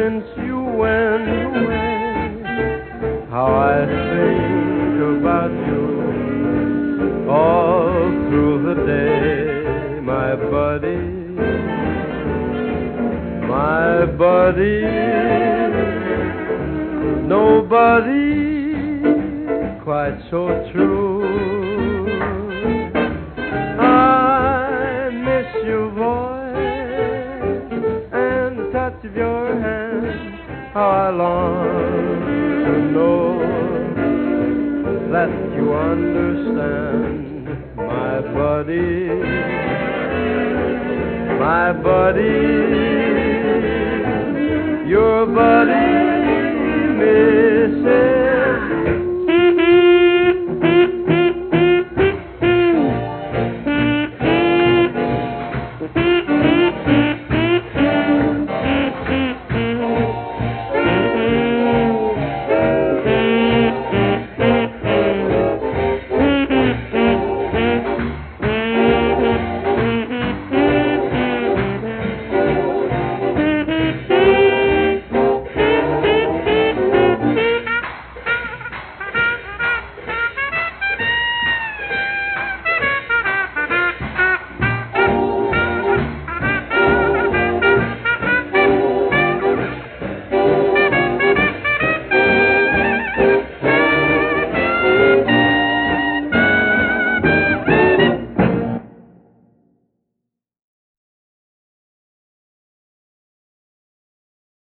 since you went away. How I think about you all through the day, my buddy, my buddy. Nobody quite so true. I miss your voice and the touch of your hand. How I long to know that you understand, my buddy, my buddy, your buddy.